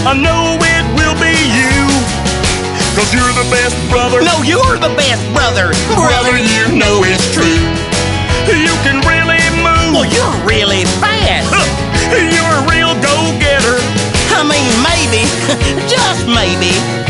I know it will be you, 'cause you're the best brother. No, you're the best brother. Brother, you know it's true. You can really move. Well, you're really fast. You're a real go-getter. I mean, maybe, just maybe,